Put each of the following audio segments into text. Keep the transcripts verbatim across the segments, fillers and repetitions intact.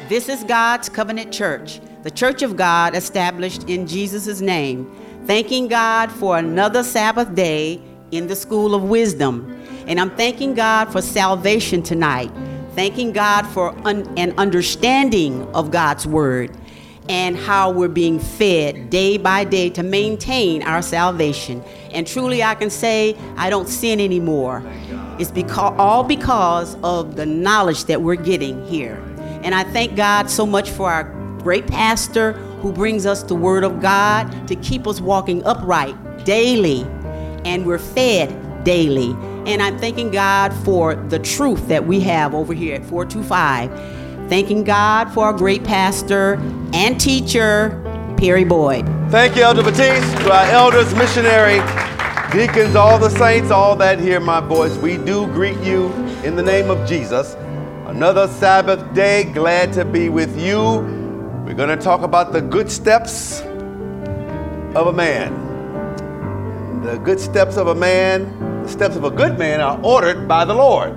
This is God's Covenant Church, the Church of God established in Jesus' name, thanking God for another Sabbath day in the School of Wisdom. And I'm thanking God for salvation tonight, thanking God for un- an understanding of God's Word and how we're being fed day by day to maintain our salvation. And truly I can say I don't sin anymore. It's because, all because of the knowledge that we're getting here. And I thank God so much for our great pastor who brings us the Word of God to keep us walking upright daily, and we're fed daily. And I'm thanking God for the truth that we have over here at four two five. Thanking God for our great pastor and teacher, Perry Boyd. Thank you, Elder Batiste, to our elders, missionary, deacons, all the saints, all that hear my voice. We do greet you in the name of Jesus. Another Sabbath day, glad to be with you. We're going to talk about the good steps of a man. The good steps of a man, the steps of a good man are ordered by the Lord.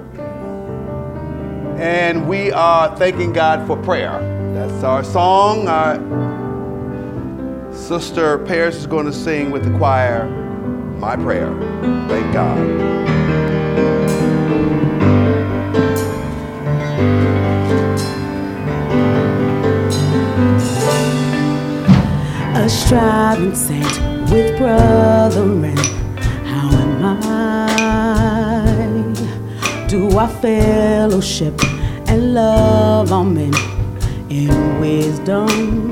And we are thanking God for prayer. That's our song. Our Sister Paris is going to sing with the choir, My Prayer. Thank God. A striving saint with brethren, how am I? Do I fellowship and love all men in wisdom?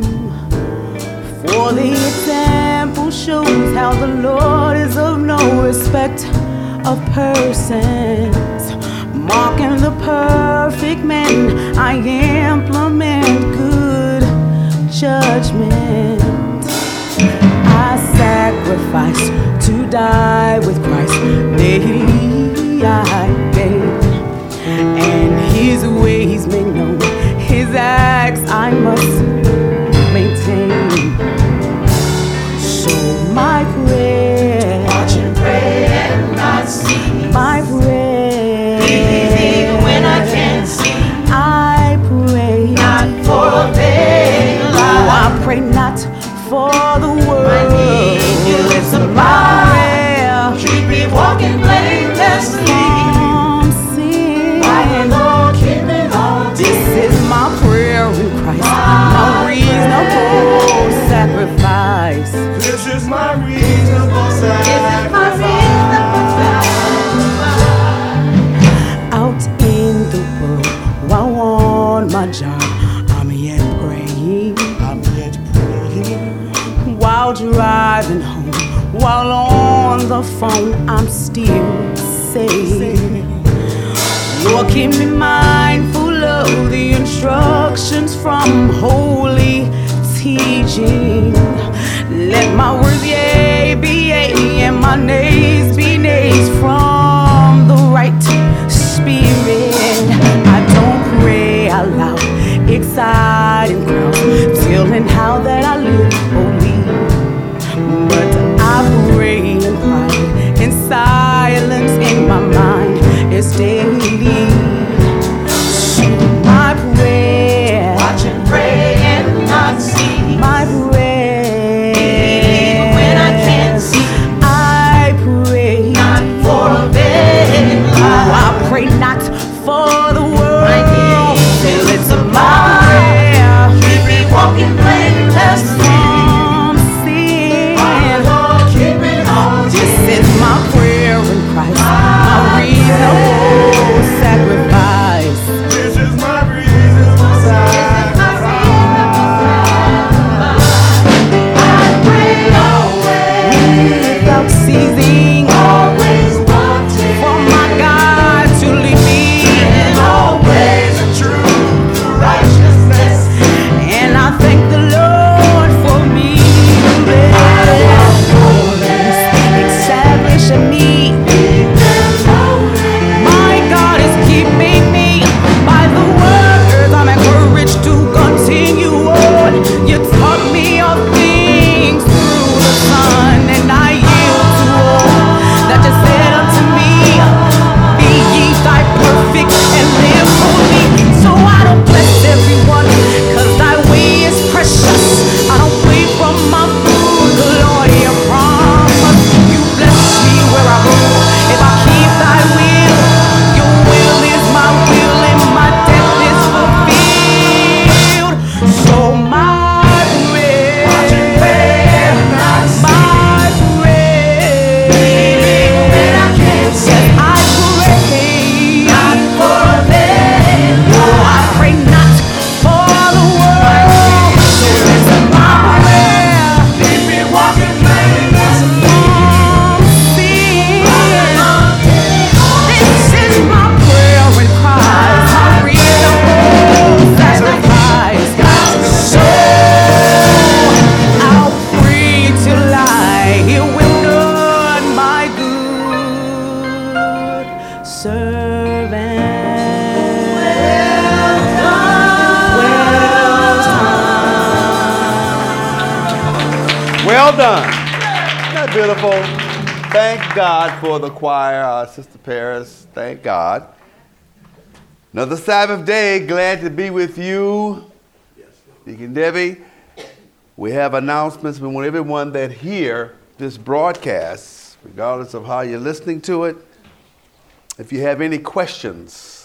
For the example shows how the Lord is of no respect of persons. Marking the perfect man, I implement good judgment. I sacrifice to die with Christ daily I beg, and his ways made known, his acts I must maintain. So my prayer, watch and pray and not see, my prayer, believe when I can't see, I pray not for a vain life. Oh, I pray not for the world. I need you, it's a prayer. Keep me walking blamelessly. From sin. My Lord, keep me on. This is my prayer in Christ, my reasonable sacrifice. This is my reasonable sacrifice. This is my reasonable sacrifice. Out in the world, while on my job, I'm yet praying. I'm yet praying. While driving home, while on the phone, I'm still saying, Lord, keep me mindful of the instructions from holy teaching. Let my words yea be yea, and my nays be nays from the right spirit. I don't pray out loud, exciting crowds, telling how that I live holy. But I pray in private, in silence, in my mind, it's daily. So my prayer, Watch and pray and not see, my prayer, servant. Well done. Well done. Isn't that beautiful? Thank God for the choir, uh, Sister Paris. Thank God. Another Sabbath day. Glad to be with you. Deacon Debbie, we have announcements. We want everyone that hear this broadcast, regardless of how you're listening to it, if you have any questions,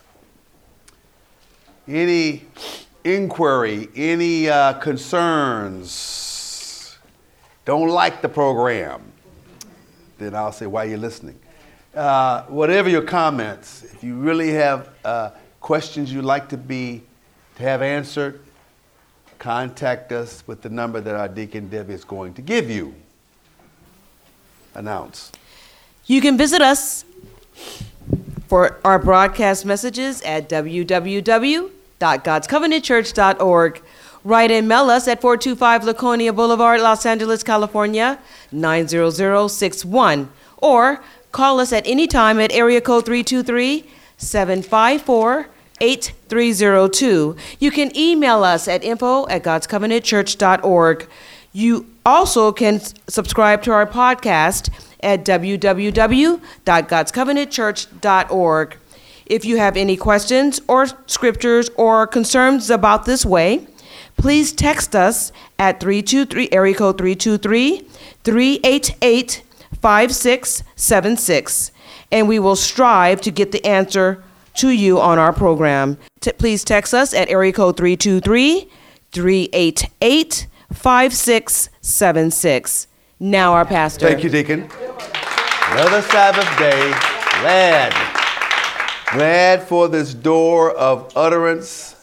any inquiry, any uh, concerns, don't like the program, then I'll say, why are you listening? Uh, whatever your comments, if you really have uh, questions you'd like to be to have answered, contact us with the number that our Deacon Debbie is going to give you. Announce. You can visit us for our broadcast messages at w w w dot gods covenant church dot org. Write and mail us at four two five Laconia Boulevard, Los Angeles, California, nine zero zero six one. Or call us at any time at area code three two three, seven five four, eight three zero two. You can email us at info at gods covenant church dot org. You also can subscribe to our podcast at w w w dot gods covenant church dot org. If you have any questions or scriptures or concerns about this way, please text us at three two three, area code three two three, three eight eight, five six seven six, and we will strive to get the answer to you on our program. T- please text us at area code three two three, three eight eight, five six seven six. Now our pastor. Thank you, Deacon. Another Sabbath day. Glad. Glad for this door of utterance.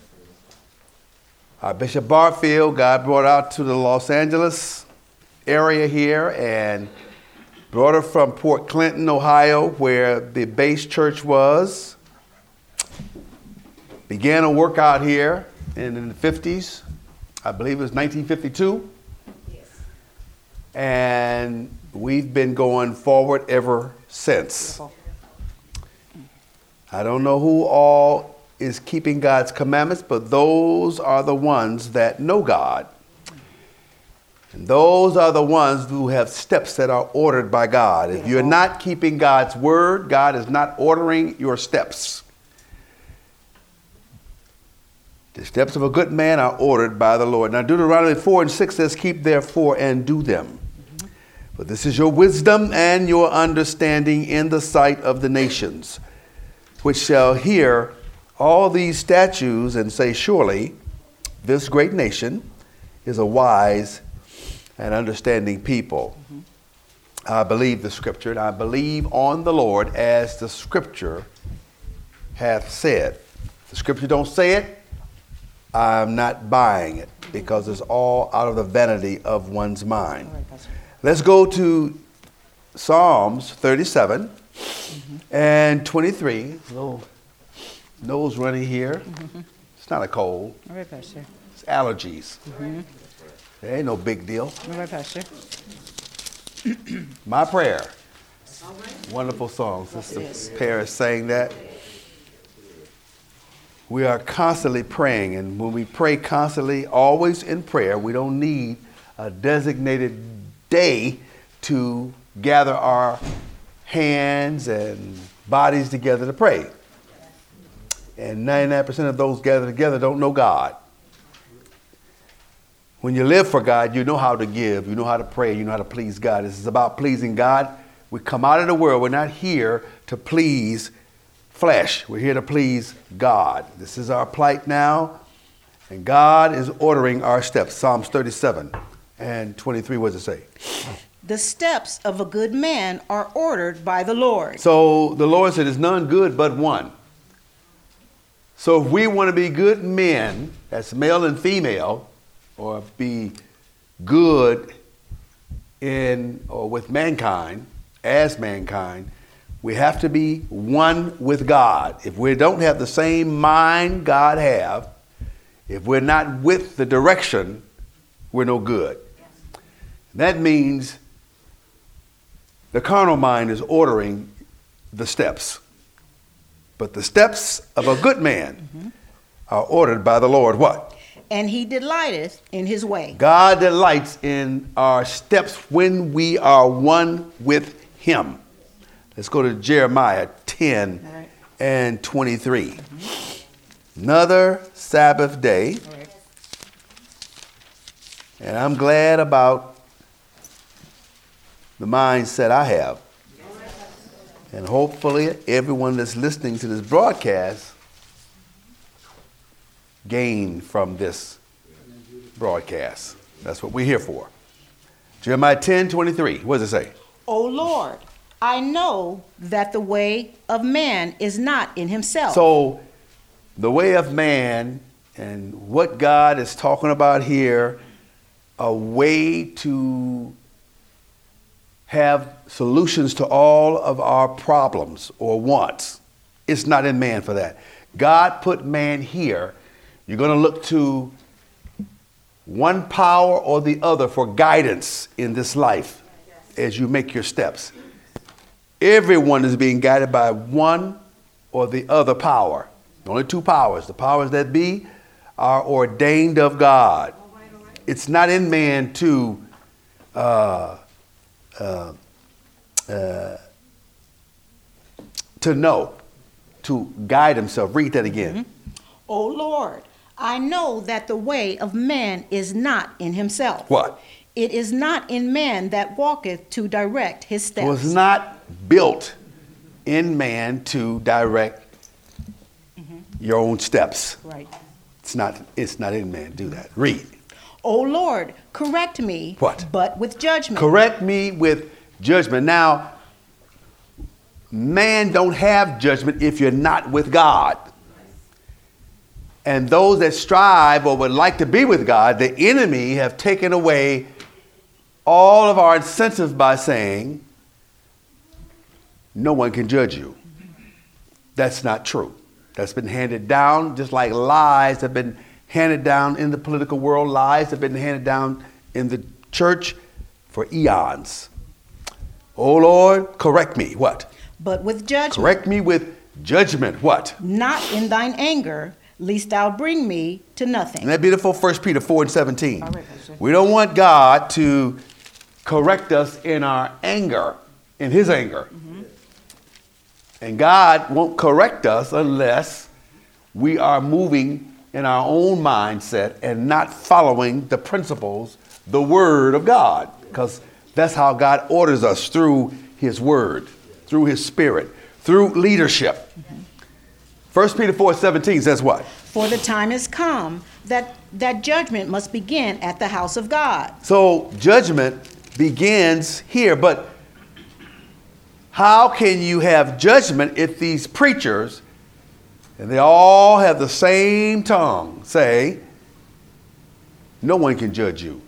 Our Bishop Barfield, God brought out to the Los Angeles area here and brought her from Port Clinton, Ohio, where the base church was. Began a work out here in, in the fifties. I believe it was nineteen fifty-two. Yes. And we've been going forward ever since. Beautiful. I don't know who all is keeping God's commandments, but those are the ones that know God. And those are the ones who have steps that are ordered by God. If you're not keeping God's word, God is not ordering your steps. The steps of a good man are ordered by the Lord. Now, Deuteronomy four and six says, keep therefore and do them. Mm-hmm. But this is your wisdom and your understanding in the sight of the nations, which shall hear all these statutes and say, surely this great nation is a wise and understanding people. Mm-hmm. I believe the scripture, and I believe on the Lord as the scripture hath said. If the scripture don't say it, I'm not buying it, because it's all out of the vanity of one's mind. Right, let's go to Psalms thirty-seven mm-hmm. and twenty-three. Little nose running here. Mm-hmm. It's not a cold. All right, Pastor. It's allergies. Mm-hmm. There ain't no big deal. All right, Pastor. My prayer. Right. Wonderful song. Sister yes. Paris sang that. We are constantly praying, and when we pray constantly, always in prayer, we don't need a designated day to gather our hands and bodies together to pray. And ninety-nine percent of those gathered together don't know God. When you live for God, you know how to give, you know how to pray, you know how to please God. This is about pleasing God. We come out of the world, we're not here to please flesh. We're here to please God. This is our plight now, and God is ordering our steps. Psalms thirty-seven and twenty-three, what does it say? The steps of a good man are ordered by the Lord. So the Lord said, there's none good but one. So if we want to be good men, that's male and female, or be good in or with mankind, as mankind, we have to be one with God. If we don't have the same mind God have, if we're not with the direction, we're no good. That means the carnal mind is ordering the steps. But the steps of a good man mm-hmm. are ordered by the Lord. What? And he delighteth in his way. God delights in our steps when we are one with him. Let's go to Jeremiah ten right. and twenty-three. Mm-hmm. Another Sabbath day. Right. And I'm glad about the mindset I have. And hopefully everyone that's listening to this broadcast gain from this broadcast. That's what we're here for. Jeremiah ten twenty-three. What does it say? O Lord, I know that the way of man is not in himself. So the way of man and what God is talking about here, a way to have solutions to all of our problems or wants. It's not in man for that. God put man here. You're going to look to one power or the other for guidance in this life as you make your steps. Everyone is being guided by one or the other power. Only two powers. The powers that be are ordained of God. It's not in man to uh, Uh, uh, to know, to guide himself. Read that again. Mm-hmm. O Lord, I know that the way of man is not in himself. What? It is not in man that walketh to direct his steps. It was not built in man to direct mm-hmm. your own steps. Right. It's not, it's not in man to do that. Read. O Lord, correct me, what? But with judgment. Correct me with judgment. Now, man don't have judgment if you're not with God. And those that strive or would like to be with God, the enemy have taken away all of our incentives by saying, no one can judge you. That's not true. That's been handed down just like lies have been handed down in the political world. Lies have been handed down in the church for eons. Oh Lord, correct me. What? But with judgment. Correct me with judgment. What? Not in thine anger, lest thou bring me to nothing. Isn't that beautiful? First Peter four and seventeen. All right, we don't want God to correct us in our anger, in his anger. Mm-hmm. And God won't correct us unless we are moving in our own mindset and not following the principles, the word of God, because that's how God orders us, through his word, through his spirit, through leadership. Mm-hmm. First Peter four seventeen says what? For the time is come that that judgment must begin at the house of God. So judgment begins here, but how can you have judgment if these preachers, and they all have the same tongue, say, no one can judge you?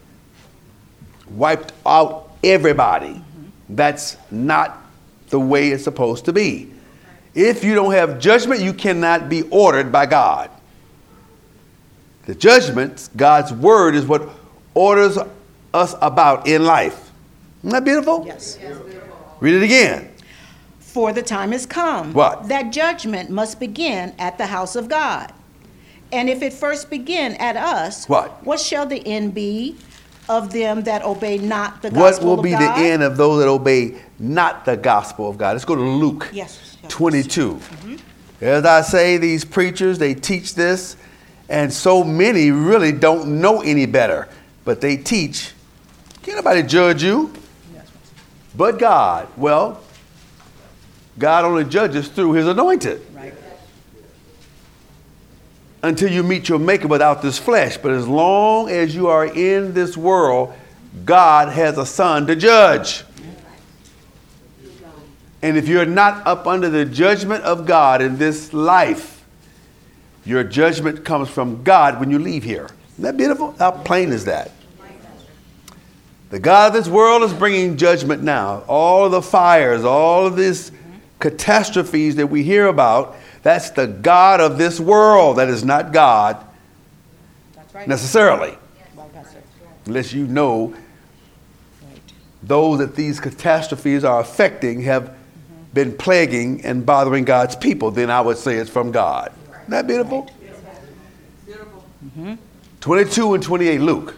Wiped out everybody. Mm-hmm. That's not the way it's supposed to be. If you don't have judgment, you cannot be ordered by God. The judgment, God's word, is what orders us about in life. Isn't that beautiful? Yes. yes. Read it again. For the time is come. What? That judgment must begin at the house of God. And if it first begin at us, what? What shall the end be of them that obey not the gospel of God? What will be the end of those that obey not the gospel of God? Let's go to Luke yes, yes. twenty-two. Mm-hmm. As I say, these preachers, they teach this, and so many really don't know any better. But they teach, can't nobody judge you but God. Well, God only judges through his anointed. Right. Until you meet your maker without this flesh. But as long as you are in this world, God has a son to judge. And if you're not up under the judgment of God in this life, your judgment comes from God when you leave here. Isn't that beautiful? How plain is that? The God of this world is bringing judgment now. All of the fires, all of these catastrophes that we hear about, that's the God of this world. That is not God that's right. necessarily. Yes. Unless you know right. those that these catastrophes are affecting have mm-hmm. been plaguing and bothering God's people, then I would say it's from God. Isn't that beautiful? Beautiful. Mm-hmm. twenty-two and twenty-eight, Luke.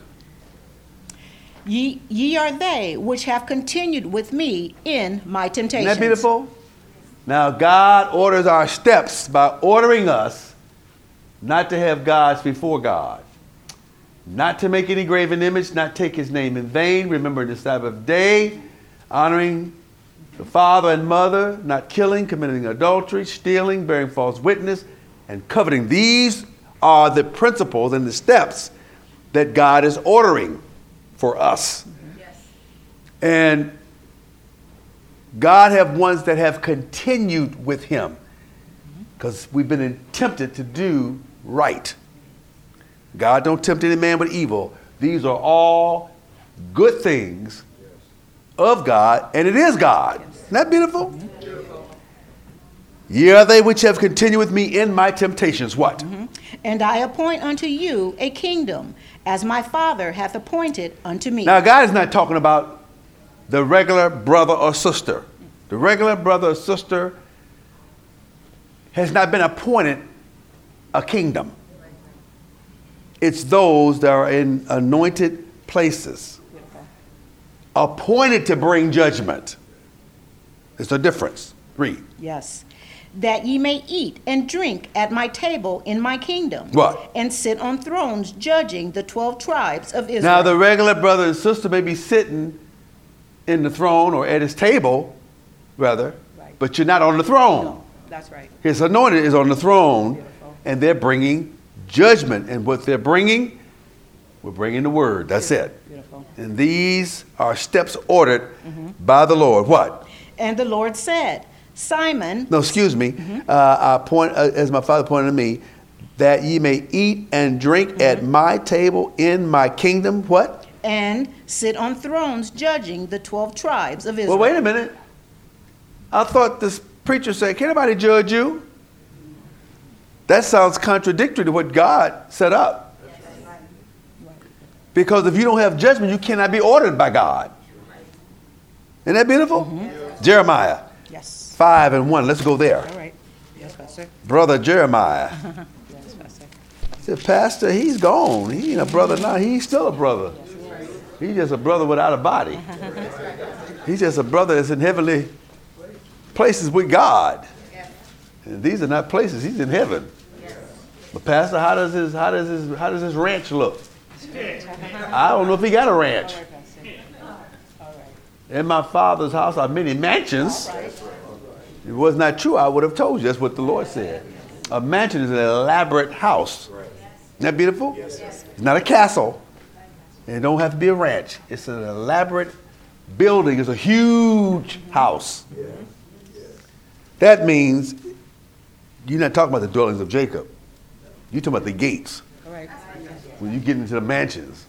Ye, ye are they which have continued with me in my temptations. Isn't that beautiful? Now, God orders our steps by ordering us not to have gods before God, not to make any graven image, not take his name in vain, remembering the Sabbath day, honoring the father and mother, not killing, committing adultery, stealing, bearing false witness, and coveting. These are the principles and the steps that God is ordering for us. Yes. And God have ones that have continued with him because we've been tempted to do right. God don't tempt any man with evil. These are all good things of God, and it is God. Isn't that beautiful? Beautiful. Ye are they which have continued with me in my temptations. What? Mm-hmm. And I appoint unto you a kingdom, as my Father hath appointed unto me. Now, God is not talking about the regular brother or sister. The regular brother or sister has not been appointed a kingdom. It's those that are in anointed places, appointed to bring judgment. There's a difference. Read. Yes. That ye may eat and drink at my table in my kingdom. What? And sit on thrones judging the twelve tribes of Israel. Now the regular brother and sister may be sitting in the throne or at his table, rather, right. But you're not on the throne. No, that's right. His anointed is on the throne. Beautiful. And they're bringing judgment. And what they're bringing, we're bringing the word. That's Beautiful. it. Beautiful. And these are steps ordered mm-hmm. by the Lord. What? And the Lord said, Simon. No, excuse me. Mm-hmm. Uh, I point, uh, as my father pointed to me, that ye may eat and drink mm-hmm. at my table in my kingdom. What? And sit on thrones judging the twelve tribes of Israel. Well, wait a minute. I thought this preacher said, can anybody judge you? That sounds contradictory to what God set up. Because if you don't have judgment, you cannot be ordered by God. Isn't that beautiful? Mm-hmm. Jeremiah. Yes. Five and one. Let's go there. All right. Yes, Pastor. Brother Jeremiah. Yes, Pastor. He said, Pastor, he's gone. He ain't a brother now. He's still a brother. He's just a brother without a body. He's just a brother that's in heavenly places with God. And these are not places. He's in heaven. But Pastor, how does his how does his how does his ranch look? I don't know if he got a ranch. In my Father's house are many mansions. If it was not true, I would have told you. That's what the Lord said. A mansion is an elaborate house. Isn't that beautiful? It's not a castle. And it don't have to be a ranch. It's an elaborate building. It's a huge house. That means you're not talking about the dwellings of Jacob. You're talking about the gates. When you get into the mansions.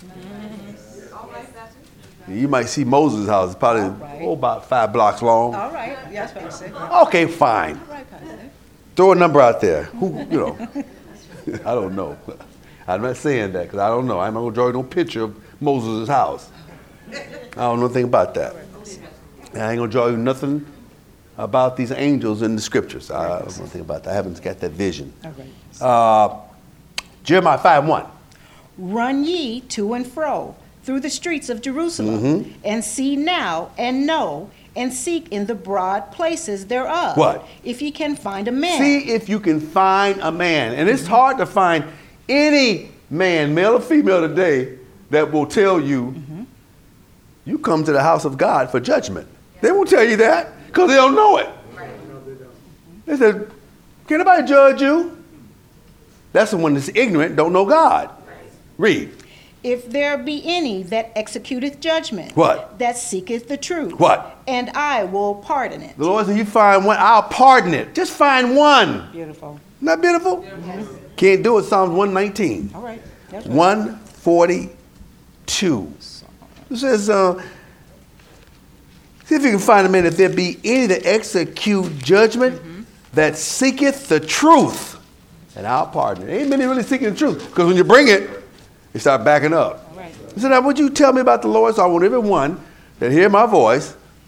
You might see Moses' house. It's probably right. oh, about five blocks long. All right. Yes, Pastor. Okay, fine. All right, Pastor. Throw a number out there. Who, you know. I don't know. I'm not saying that because I don't know. I'm not going to draw you no picture of Moses' house. I don't know anything about that. And I ain't going to draw you nothing about these angels in the scriptures. I don't know anything about that. I haven't got that vision. All right. Uh, Jeremiah five one. Run ye to and fro through the streets of Jerusalem, mm-hmm. and see now and know and seek in the broad places thereof. What? If ye can find a man. See if you can find a man. And it's hard to find any man, male or female today, that will tell you, mm-hmm. you come to the house of God for judgment. Yeah. They won't tell you that because they don't know it. Right. They said, can anybody judge you? That's the one that's ignorant, don't know God. Right. Read. If there be any that executeth judgment. What? That seeketh the truth. What? And I will pardon it. The Lord said, you find one, I'll pardon it. Just find one. Beautiful. Isn't that beautiful? Mm-hmm. Can't do it. Psalms one nineteen. All right. Right. one forty-two. It says, uh, see if you can find a man, if there be any that execute judgment, mm-hmm. that seeketh the truth, and I'll pardon it. Ain't many really seeking the truth, because when you bring it, they start backing up. All right. He said, now would you tell me about the Lord? So I want everyone that hear my voice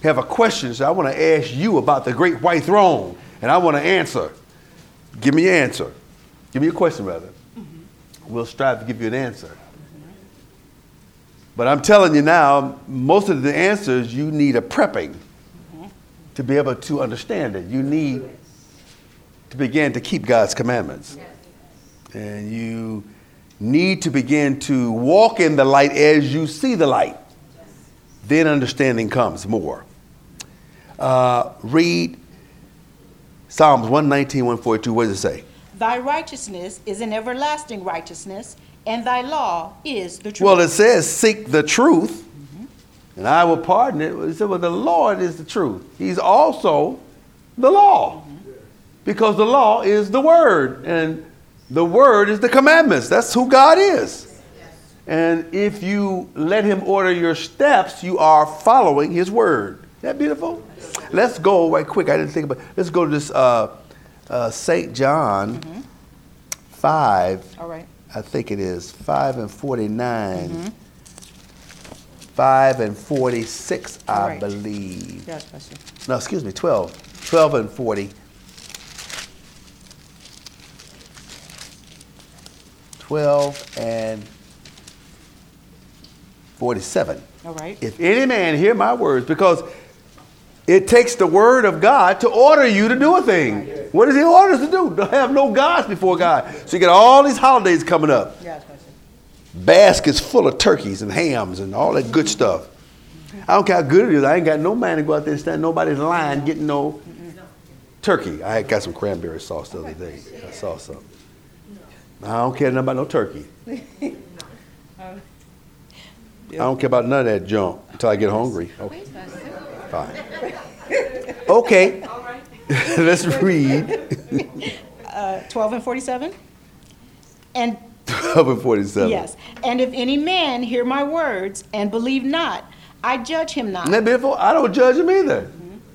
have a question, so I want to ask you about the great white throne, and I want to answer. Give me your answer. Give me a question, rather. Mm-hmm. We'll strive to give you an answer. Mm-hmm. But I'm telling you now, most of the answers, you need a prepping mm-hmm. to be able to understand it. You need to begin to keep God's commandments. Yes. And you need to begin to walk in the light as you see the light. Yes. Then understanding comes more. Uh, read Psalms one nineteen, one forty-two. What does it say? Thy righteousness is an everlasting righteousness, and thy law is the truth. Well, it says, seek the truth, mm-hmm. and I will pardon it. It said, well, the Lord is the truth. He's also the law, mm-hmm. because the law is the word, and the word is the commandments. That's who God is. Yes. And if you let him order your steps, you are following his word. Isn't that beautiful? Let's go right quick. I didn't think about it. Let's go to this uh, uh, Saint John mm-hmm. five. All right. I think it is five and forty-nine. Mm-hmm. five and forty-six, I right. believe. Yes, Pastor. No, excuse me, twelve. twelve and forty. twelve and forty-seven. All right. If any man hear my words, because it takes the word of God to order you to do a thing. Right. What does he order us to do? To have no gods before God. So you get all these holidays coming up. Yes, baskets full of turkeys and hams and all that good stuff. I don't care how good it is. I ain't got no man to go out there and stand in nobody's line getting no turkey. I had got some cranberry sauce the other day. I saw some. I don't care nothing about no turkey. I don't care about none of that junk until I get hungry. Okay. Fine. Okay. Let's read. uh, twelve and forty-seven. And twelve and forty-seven. Yes. And if any man hear my words and believe not, I judge him not. Isn't that beautiful? I don't judge him either.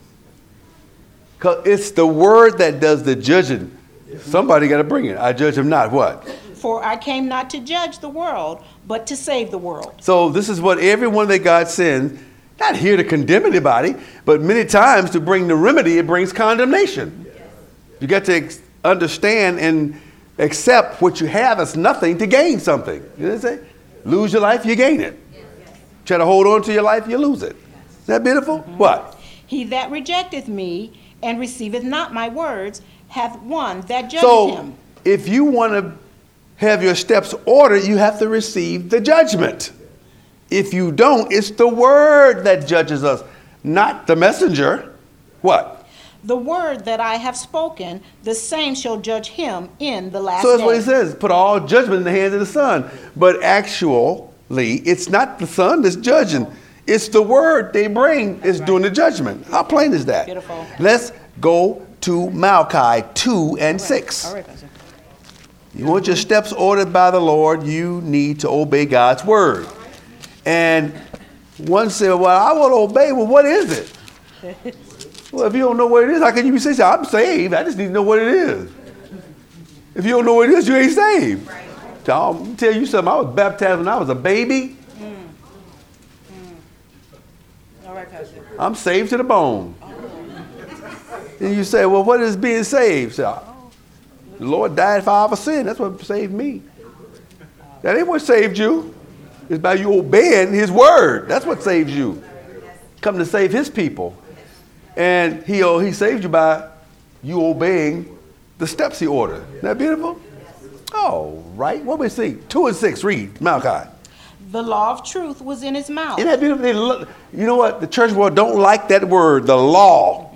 Because mm-hmm. it's the word that does the judging. Somebody got to bring it. I judge him not. What? For I came not to judge the world, but to save the world. So this is what everyone that God sends, not here to condemn anybody, but many times to bring the remedy, it brings condemnation. You got to ex- understand and accept what you have as nothing to gain something. You know what I'm saying? Lose your life, you gain it. Try to hold on to your life, you lose it. Is that beautiful? Mm-hmm. What? He that rejecteth me and receiveth not my words hath one that judgeth so, him. If you want to have your steps ordered, you have to receive the judgment. If you don't, it's the word that judges us, not the messenger. What? The word that I have spoken, the same shall judge him in the last day. So that's what he says. Put all judgment in the hands of the Son. But actually, it's not the Son that's judging. It's the word they bring is right. doing the judgment. How plain is that? Beautiful. Let's go to Malachi two and right. six. All right, Pastor. You want your steps ordered by the Lord, you need to obey God's word. And one said, well, I will obey. Well, what is it? Well, if you don't know what it is, how can you be saved? I'm saved. I just need to know what it is. If you don't know what it is, you ain't saved. Right. So I'll tell you something. I was baptized when I was a baby. Mm. Mm. All right, Pastor. I'm saved to the bone. Oh. And you say, well, what is being saved? So, the Lord died for our sin. That's what saved me. That ain't what saved you. It's by you obeying his word. That's what saves you. Come to save his people. And he, he saved you by you obeying the steps he ordered. Isn't that beautiful? All right. What we see? Two and six. Read Malachi. The law of truth was in his mouth. Isn't that beautiful? You know what? The church world don't like that word, the law.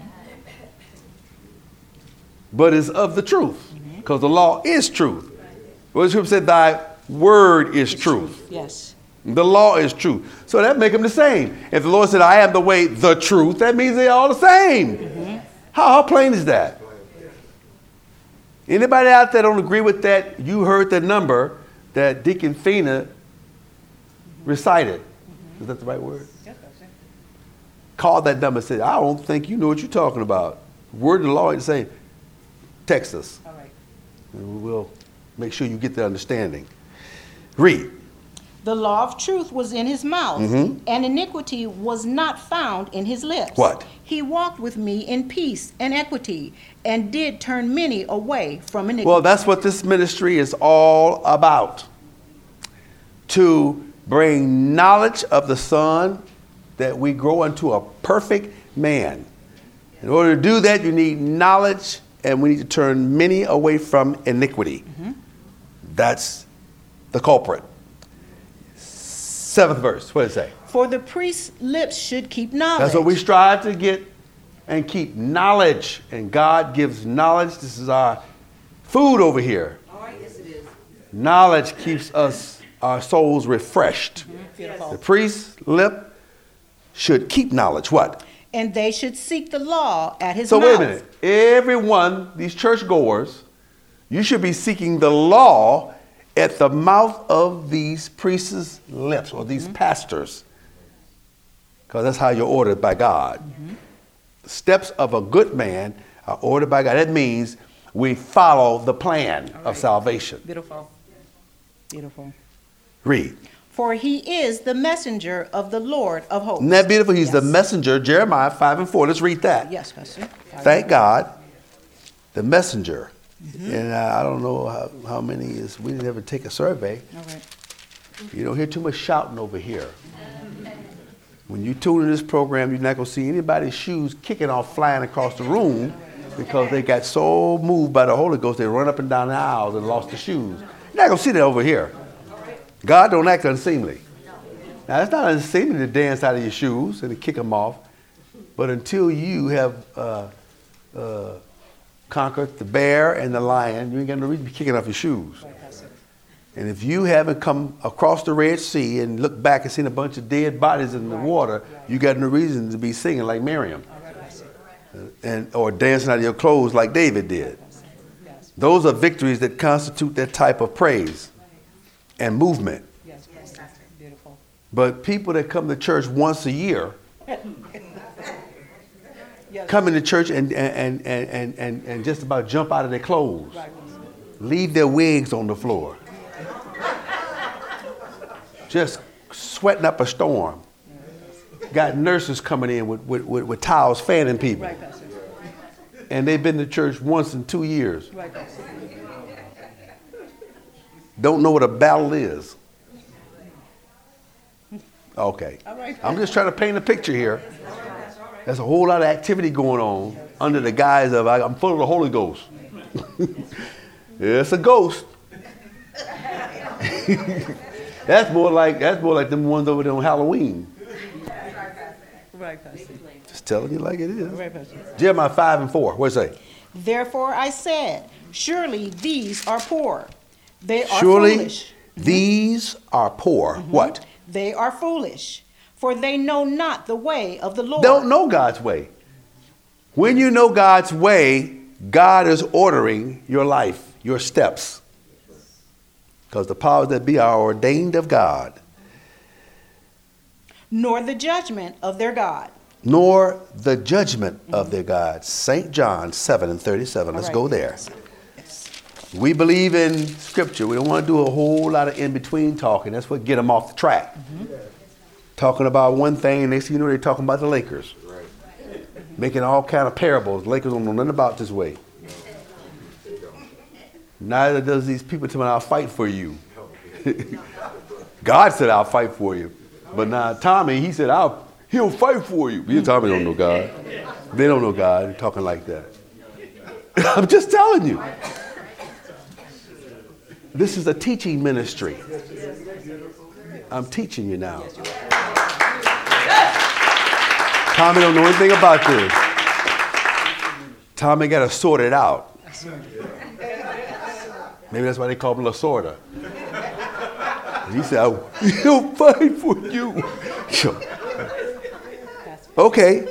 But it's of the truth. Because the law is truth. What the scripture said, thy word is truth. truth. Yes. The law is truth. So that make them the same. If the Lord said, I am the way, the truth, that means they're all the same. Mm-hmm. How, how plain is that? Anybody out there don't agree with that? You heard the number that Deacon Fina recited. Mm-hmm. Is that the right word? Yes, that's it. Called that number and said, I don't think you know what you're talking about. Word of the law is the same. Text us. All right. And we'll make sure you get the understanding. Read. The law of truth was in his mouth, Mhm. and iniquity was not found in his lips. What? He walked with me in peace and equity, and did turn many away from iniquity. Well, that's what this ministry is all about. To bring knowledge of the Son, that we grow into a perfect man. In order to do that, you need knowledge, and we need to turn many away from iniquity. Mhm. That's the culprit. Seventh verse, what does it say? For the priest's lips should keep knowledge. That's what we strive to get and keep knowledge. And God gives knowledge. This is our food over here. All right, yes it is. Knowledge keeps us, our souls refreshed. Beautiful. The priest's lip should keep knowledge. What? And they should seek the law at his So mouth. wait a minute. Everyone, these churchgoers, you should be seeking the law at the mouth of these priests' lips, or these pastors. Because that's how you're ordered by God. The steps of a good man are ordered by God. That means we follow the plan of salvation. Beautiful. Beautiful. Read. For he is the messenger of the Lord of hosts. Isn't that beautiful? He's the Yes. messenger, Jeremiah five and four. Let's read that. Yes, Pastor. Thank God, the messenger. And uh, I don't know how, how many is, we didn't ever take a survey. All right. You don't hear too much shouting over here. When you tune in this program, you're not going to see anybody's shoes kicking off, flying across the room, because they got so moved by the Holy Ghost, they run up and down the aisles and lost the shoes. You're not going to see that over here. God don't act unseemly. Now, it's not unseemly to dance out of your shoes and to kick them off, but until you have uh, uh, conquered the bear and the lion, you ain't got no reason to be kicking off your shoes. And if you haven't come across the Red Sea and looked back and seen a bunch of dead bodies in the water, you got no reason to be singing like Miriam, and or dancing out of your clothes like David did. Those are victories that constitute that type of praise and movement. Beautiful. But people that come to church once a year, come into church and, and, and, and, and, and just about jump out of their clothes, leave their wigs on the floor, just sweating up a storm. Got nurses coming in with, with, with, with towels fanning people. Right, Pastor. And they've been to church once in two years. Right, Pastor. Don't know what a battle is. Okay. All right. I'm just trying to paint a picture here. There's a whole lot of activity going on under the guise of I'm full of the Holy Ghost. It's a ghost. That's more like that's more like them ones over there on Halloween. Right, Pastor. Just telling you like it is. Right, Pastor. Jeremiah five and four. What does it say? Therefore I said, surely these are poor. They are Surely foolish. these are poor. What? They are foolish, for they know not the way of the Lord. Don't know God's way. When you know God's way, God is ordering your life, your steps. Because the powers that be are ordained of God. Nor the judgment of their God. Nor the judgment of their God. Saint John seven and thirty-seven. Let's All right. go there. Yes. We believe in Scripture. We don't want to do a whole lot of in-between talking. That's what get them off the track. Mm-hmm. Talking about one thing, next thing you know, they're talking about the Lakers. Right. Making all kind of parables. Lakers don't know nothing about this way. Neither does these people tell me I'll fight for you. God said I'll fight for you. But now Tommy, he said I'll he'll fight for you. You Tommy don't know God. They don't know God. They're talking like that. I'm just telling you. This is a teaching ministry. I'm teaching you now. Tommy don't know anything about this. Tommy got to sort it out. Maybe that's why they call him Lasorda. He said, he'll fight for you. Okay.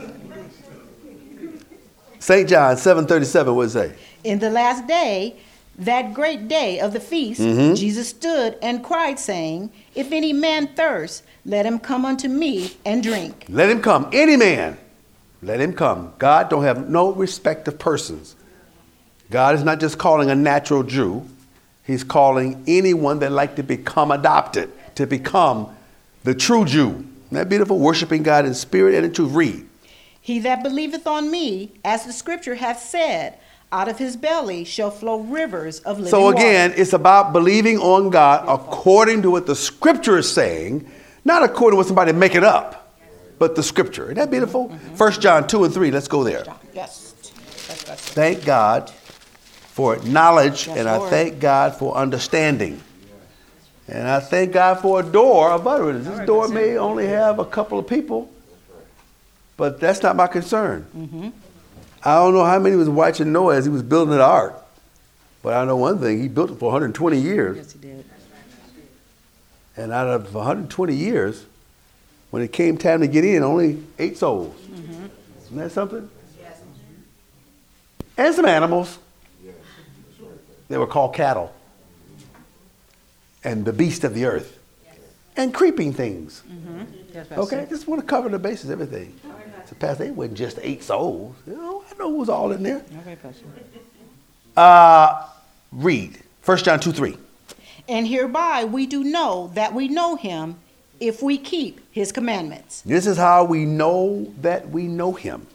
Saint John seven thirty-seven, what does it say? In the last day, that great day of the feast, Mm-hmm. Jesus stood and cried, saying, if any man thirst, let him come unto me and drink. Let him come. Any man. Let him come. God don't have no respect of persons. God is not just calling a natural Jew. He's calling anyone that like to become adopted. to become the true Jew. Isn't that beautiful? Worshiping God in spirit and in truth. Read. He that believeth on me, as the scripture hath said, out of his belly shall flow rivers of living So again, water. it's about believing on God according to what the scripture is saying, not according to what somebody make it up, but the scripture. Isn't that beautiful? Mm-hmm. First John two and three. Let's go there. Yes. That's, that's Thank God for knowledge, Yes, and I Lord. thank God for understanding. And I thank God for a door of utterance. This door may only have a couple of people, but that's not my concern. Mm-hmm. I don't know how many was watching Noah as he was building the ark, but I know one thing, he built it for one hundred twenty years. Yes, he did. And out of one hundred twenty years, when it came time to get in, only eight souls. Mm-hmm. Isn't that something? Yes. And some animals. They were called cattle. And the beast of the earth. And creeping things. Mm-hmm. Yes, Okay, just want to cover the bases, everything. So, Pastor, it wasn't just eight souls. You know, I know who was all in there. Okay, Pastor. Uh, read. First John two three. And hereby we do know that we know him if we keep his commandments. This is how we know that we know him.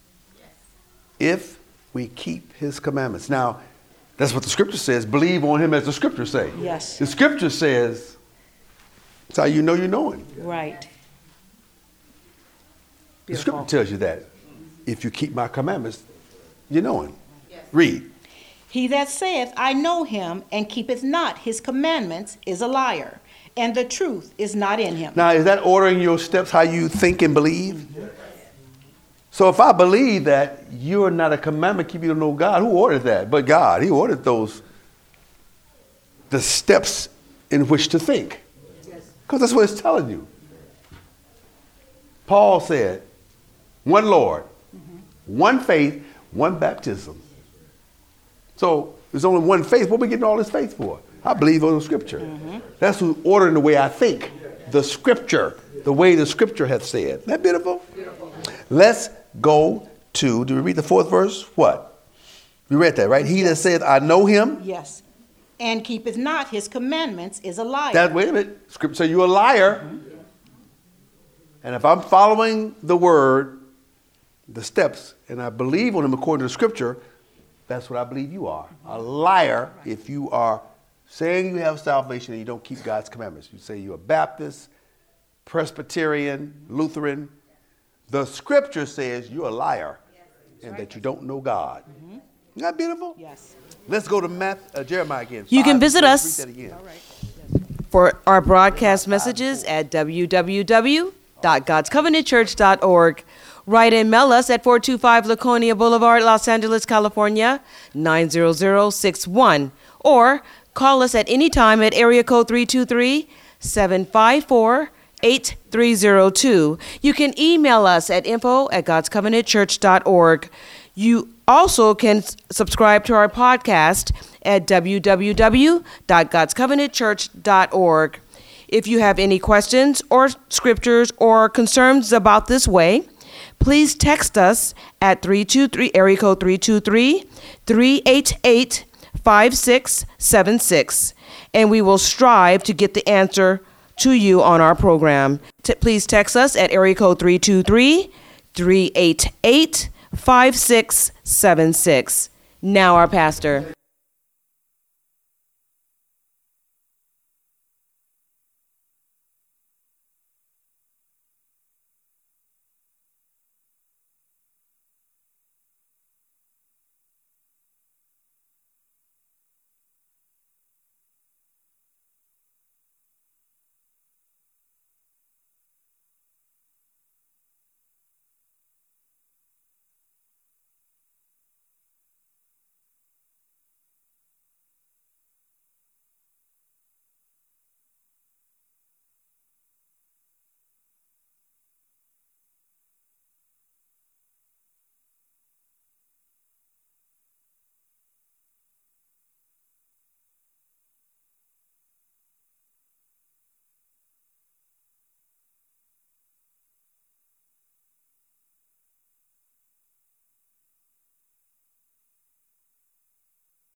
If we keep his commandments. Now, that's what the scripture says. Believe on him as the scripture say. Yes. The scripture says, it's how you know you know him. Right. The scripture tells you that. If you keep my commandments, you know him. Read. He that saith, I know him, and keepeth not his commandments, is a liar, and the truth is not in him. Now, is that ordering your steps how you think and believe? Mm-hmm. So if I believe that you're not a commandment keeper, you don't know God, who ordered that? But God. He ordered those, the steps in which to think. Because that's what it's telling you. Paul said, one Lord, mm-hmm. one faith, one baptism. So there's only one faith. What are we getting all this faith for? I believe on the scripture. Mm-hmm. That's who's ordering the way I think. The scripture, the way the scripture hath said. Isn't that beautiful? Beautiful. Let's go to, do we read the fourth verse? What? We read that, right? He that saith, I know him. Yes. And keepeth not his commandments is a liar. That, wait a minute. Scripture says you're a liar. Mm-hmm. And if I'm following the word, the steps, and I believe on them according to the scripture, that's what I believe you are. A liar if you are saying you have salvation and you don't keep God's commandments. You say you're a Baptist, Presbyterian, Lutheran. The scripture says you're a liar and that you don't know God. Mm-hmm. Isn't that beautiful? Yes. Let's go to Matt, uh, Jeremiah again. You Five, can visit us again. for our broadcast messages at w w w dot gods covenant church dot org. Write and mail us at four two five Laconia Boulevard, Los Angeles, California, nine zero zero six one. Or call us at any time at area code three two three, seven five four, eight three zero two. You can email us at info at gods covenant church dot org. You also can s- subscribe to our podcast at w w w dot gods covenant church dot org. If you have any questions or scriptures or concerns about this way, please text us at three two three, area code three two three, three eight eight, five six seven six, and we will strive to get the answer to you on our program. T- please text us at area code three two three, three eight eight, five six seven six. Now our pastor.